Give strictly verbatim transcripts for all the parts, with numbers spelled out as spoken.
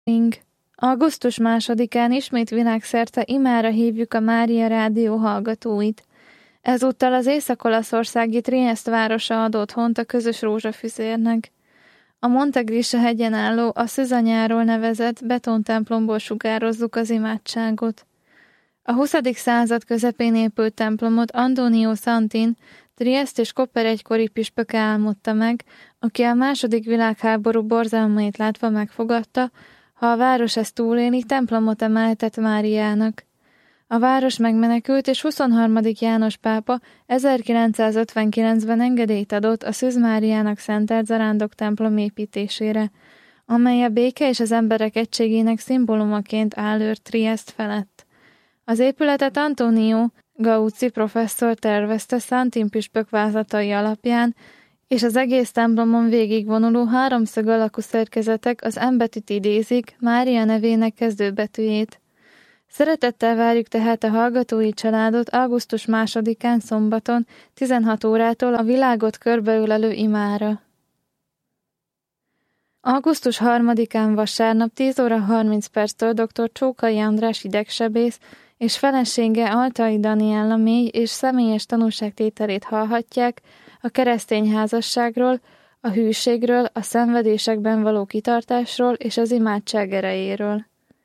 Augusztus másodikán ismét világszerte imára hívjuk a Mária Rádió hallgatóit. Ezúttal az észak-olaszországi Triest városa ad otthont a közös rózsafüzérnek. A Monte Grisha hegyen álló, a Szűzanyáról nevezett betontemplomból sugározzuk az imádságot. A huszadik század közepén épült templomot Antonio Santin, Triest és Koper egykori püspöke álmodta meg, aki a második világháború borzalmait látva megfogadta, ha a város ezt túléli, templomot emeltet Máriának. A város megmenekült, és huszonharmadik János pápa ezerkilencszázötvenkilencben engedélyt adott a Szűz Máriának szentelt zarándok templom építésére, amely a béke és az emberek egységének szimbólumaként áll őr Triest felett. Az épületet Antonio Gauci professzor tervezte Santin püspök vázlatai alapján, és az egész templomon végigvonuló háromszög alakú szerkezetek az M-betűt idézik, Mária nevének kezdőbetűjét. Szeretettel várjuk tehát a hallgatói családot augusztus másodikán szombaton tizenhat órától a világot körbeölelő imára. augusztus harmadikán vasárnap tíz óra harminc perctől dr. Csókai András idegsebész és felesége Altai Daniella mély és személyes tanúságtételét hallhatják a keresztény házasságról, a hűségről, a szenvedésekben való kitartásról és az imádság erejéről.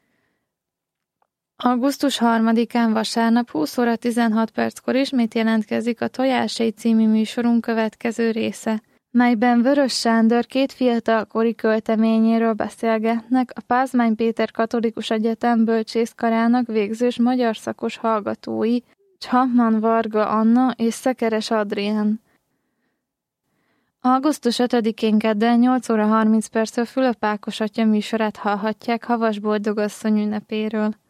augusztus harmadikán vasárnap húsz óra tizenhat perckor ismét jelentkezik a Tojásai című műsorunk következő része, melyben Vörös Sándor két fiatalkori költeményéről beszélgetnek a Pázmány Péter Katolikus Egyetem bölcsészkarának végzős magyar szakos hallgatói, Csapman Varga Anna és Szekeres Adrián. augusztus ötödikén kedden nyolc óra harminc perctől Fülöp Ákos atya műsorát hallhatják Havas Boldogasszony ünnepéről.